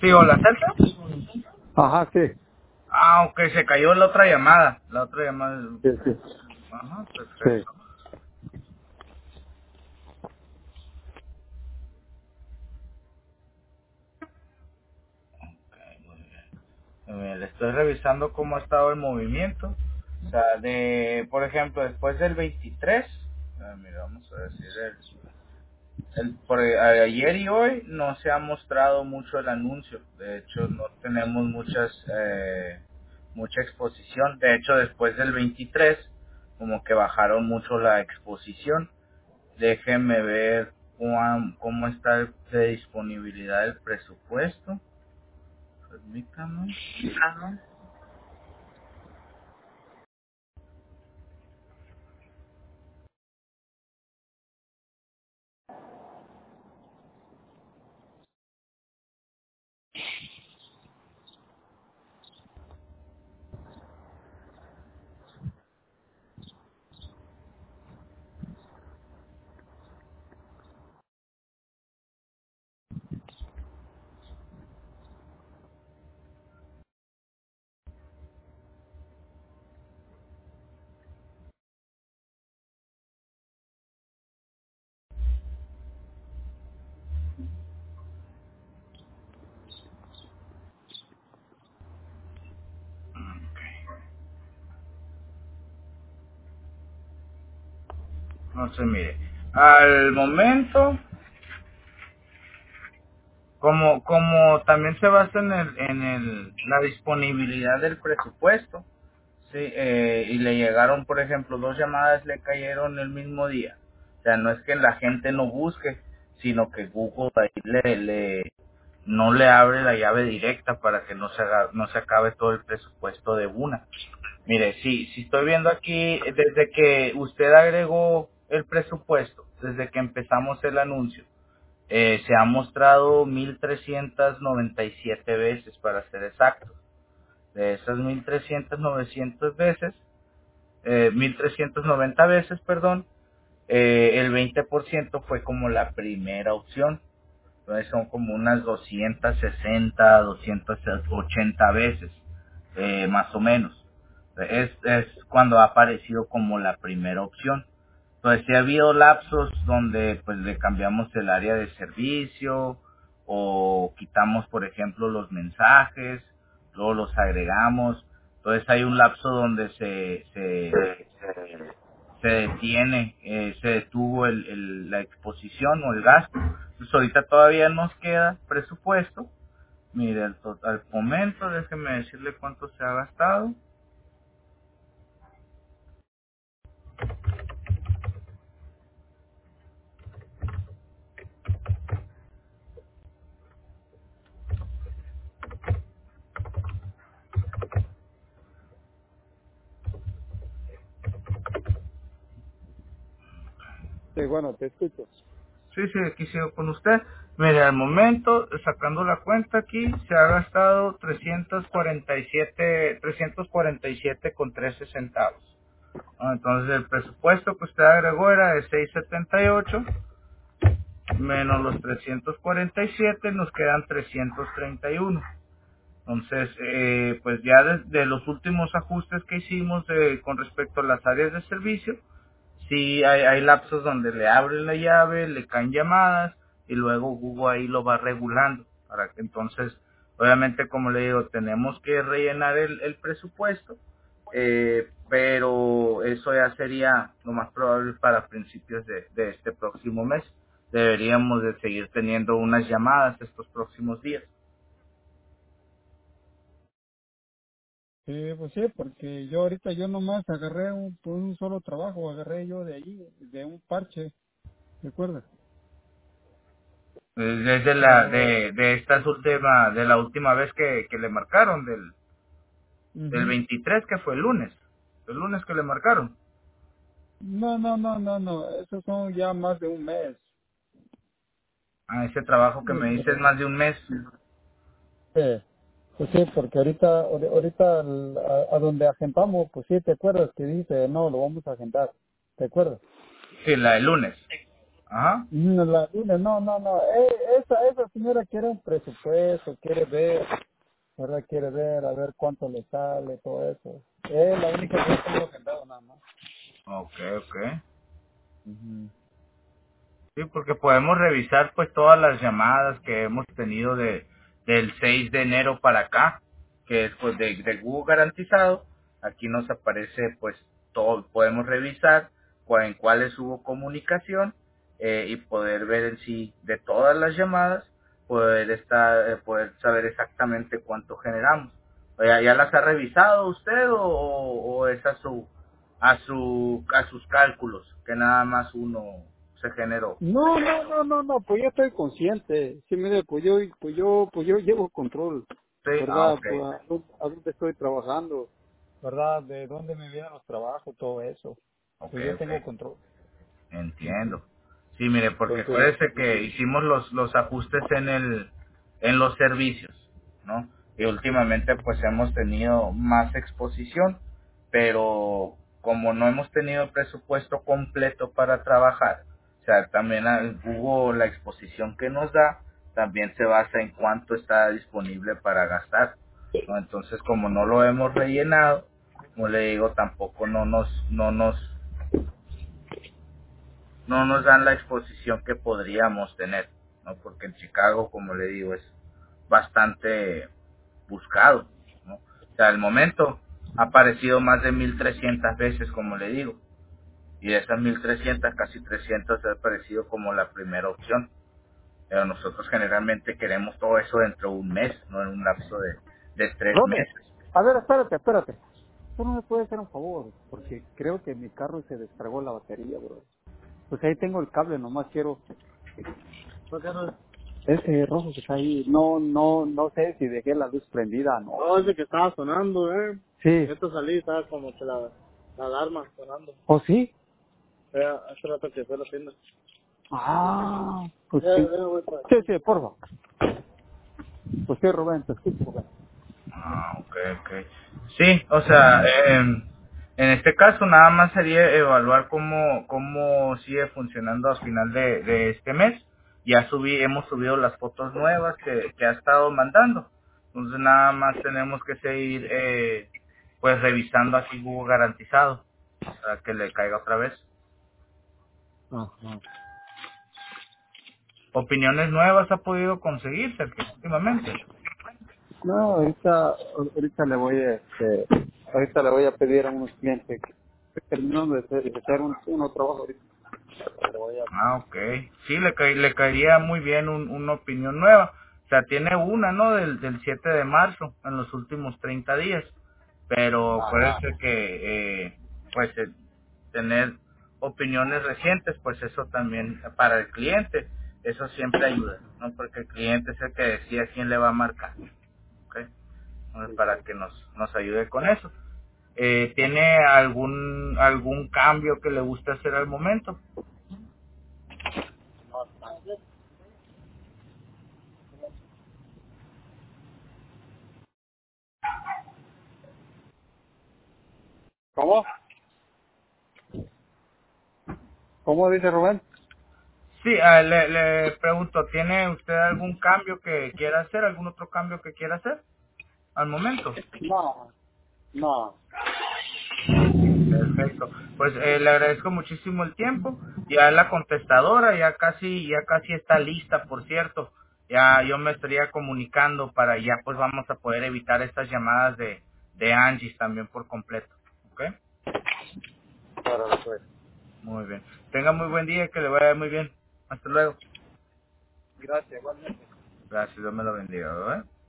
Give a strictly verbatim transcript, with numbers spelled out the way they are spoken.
Sí, hola, Celso. Ajá, sí. Ah, ok, se cayó la otra llamada. La otra llamada. Sí, sí. Ajá, Sí. perfecto. Ok, muy bien. Eh, le estoy revisando cómo ha estado el movimiento. O sea, de, por ejemplo, después del veintitrés. ah, mira, vamos a decir, el, el- por, a- ayer y hoy no se ha mostrado mucho el anuncio. De hecho, no tenemos muchas, eh, mucha exposición. De hecho, después del veintitrés, como que bajaron mucho la exposición. Déjenme ver cuán- cómo está de disponibilidad del presupuesto. Permítame. No sé, mire. Al momento, como como también se basa en el en el la disponibilidad del presupuesto, sí, eh, y le llegaron, por ejemplo, dos llamadas le cayeron el mismo día. O sea, no es que la gente no busque, sino que Google ahí le, le no le abre la llave directa para que no se haga, no se acabe todo el presupuesto de una. Mire, sí, sí estoy viendo aquí, eh, desde que usted agregó el presupuesto, desde que empezamos el anuncio, eh, se ha mostrado mil trescientas noventa y siete veces, para ser exactos. De esas mil trescientas novecientas veces, eh, mil trescientas noventa veces, perdón, eh, el veinte por ciento fue como la primera opción. Entonces son como unas doscientas sesenta, doscientas ochenta veces, eh, más o menos. Es, es cuando ha aparecido como la primera opción. Entonces sí ha habido lapsos donde pues le cambiamos el área de servicio o quitamos, por ejemplo, los mensajes, luego los agregamos. Entonces hay un lapso donde se, se se detiene, eh, se detuvo el, el- la exposición o el gasto. Entonces ahorita todavía nos queda presupuesto. Mire, al, to- al momento, déjeme decirle cuánto se ha gastado. Sí, bueno, te escucho. Sí, sí, aquí sigo con usted. Mire, al momento, sacando la cuenta aquí, se ha gastado trescientos cuarenta y siete, trescientos cuarenta y siete con trece centavos. Ah, Entonces el presupuesto que usted agregó era de seiscientos setenta y ocho menos los trescientos cuarenta y siete, nos quedan trescientos treinta y uno. Entonces, eh, pues ya desde los últimos ajustes que hicimos de- con respecto a las áreas de servicio, sí hay, hay lapsos donde le abren la llave, le caen llamadas y luego Google ahí lo va regulando. Para que entonces, obviamente, como le digo, tenemos que rellenar el, el presupuesto, eh, pero eso ya sería lo más probable para principios de, de este próximo mes. Deberíamos de seguir teniendo unas llamadas estos próximos días. Sí, pues sí, porque yo ahorita yo nomás agarré un, por un solo trabajo, agarré yo de allí, de un parche, ¿te acuerdas? Desde la Pero, de, de estas última de la última vez que, que le marcaron del del ujú. veintitrés, que fue el lunes, el lunes que le marcaron. No, no, no, no, no, esos son ya más de un mes. A ese trabajo que me dice es Porque, más de un mes. sí, pues sí, porque ahorita, ahori- ahorita al- a, a donde agendamos, pues sí, ¿te acuerdas que dice, no, lo vamos a agendar? ¿Te acuerdas? Sí, la del lunes. Ajá. No, la línea, no, no, no. Eh, esa, esa señora quiere un presupuesto, quiere ver, ¿verdad? Quiere ver, a ver cuánto le sale, todo eso. Es la única que yo tengo agendado nada más. Ok, ok. Ujú. Sí, porque podemos revisar pues todas las llamadas que hemos tenido de del seis de enero para acá, que es pues de, de Google garantizado. Aquí nos aparece pues todo, podemos revisar cuál- en cuáles hubo comunicación eh, y poder ver en sí de todas las llamadas, poder estar, eh, poder saber exactamente cuánto generamos. ¿Ya, ya las ha revisado usted o, o, o es a su a su a sus cálculos que nada más uno se generó? No, no, no, no, no, pues yo estoy consciente. Sí, mire, pues yo, pues yo, pues yo llevo control, Sí, ah, ¿verdad? ok, Pues a, dónde a dónde estoy trabajando, ¿verdad? De dónde me vienen los trabajos, todo eso. ok, Pues yo ok, tengo control. Ujú. entiendo. Sí, mire, porque Entonces, acuérdese que hicimos los, los ajustes en el, en los servicios, ¿no? Y últimamente pues hemos tenido más exposición, pero como no hemos tenido el presupuesto completo para trabajar, o sea, también al- hubo la exposición que nos da, también se basa en cuánto está disponible para gastar, ¿no? Entonces, como no lo hemos rellenado, como le digo, tampoco no nos, no nos no nos dan la exposición que podríamos tener, ¿no? Porque en Chicago, como le digo, es bastante buscado, ¿no? O sea, al momento ha aparecido más de mil trescientas veces, como le digo, y de esas mil trescientas, casi trescientas ha aparecido como la primera opción, pero nosotros generalmente queremos todo eso dentro de un mes, no en un lapso de, de tres Robert, meses. a ver, espérate, espérate. Tú no me puedes hacer un favor, porque creo que mi carro se descargó la batería, bro. Pues ahí tengo el cable, nomás quiero... ¿Cuál carro? Ese rojo que está ahí, no, no, no sé si dejé la luz prendida, no. Oh, ese que estaba sonando, eh. Sí. Esto salí, estaba como que la, la alarma sonando. ¿O sí? Eh, hace rato que fue a la tienda. Ah, pues Ya, sí. ya voy para Sí, aquí. sí, por favor. Pues sí, Rubén, te escucho, Rubén. Ah, ok, ok. Sí, o sea, en, en este caso nada más sería evaluar cómo, cómo sigue funcionando a final de, de este mes. Ya subí, hemos subido las fotos nuevas que, que ha estado mandando. Entonces nada más tenemos que seguir eh, pues revisando aquí Google garantizado para que le caiga otra vez. Ajá. Opiniones nuevas ha podido conseguir, Sergio, últimamente. No, ahorita, ahorita le voy a, este, ahorita le voy a pedir a unos clientes que estoy terminando de hacer, de hacer un, uno trabajo ahorita. Le voy a... Ah, ok. Sí, le, ca- le caería muy bien un- una opinión nueva. O sea, tiene una, ¿no? Del, del siete de marzo, en los últimos treinta días. Pero Ajá. parece que, eh, pues, eh, tener opiniones recientes, pues eso también para el cliente, eso siempre ayuda, ¿no? Porque el cliente es el que decide a quién le va a marcar, ¿ok? Entonces, para que nos, nos ayude con eso. Eh, ¿Tiene algún, algún cambio que le guste hacer al momento? ¿Cómo? ¿Cómo dice Rubén? Sí, ah, le, le pregunto, ¿tiene usted algún cambio que quiera hacer, algún otro cambio que quiera hacer al momento? No, no. Perfecto. Pues eh, le agradezco muchísimo el tiempo. Ya la contestadora ya casi ya casi está lista, por cierto. Ya yo me estaría comunicando para ya pues vamos a poder evitar estas llamadas de de Angie también por completo. ¿Ok? Para pues. Muy bien. Tenga muy buen día, que le vaya muy bien. Hasta luego. Gracias, igualmente. Gracias, Dios me lo bendiga, ¿verdad?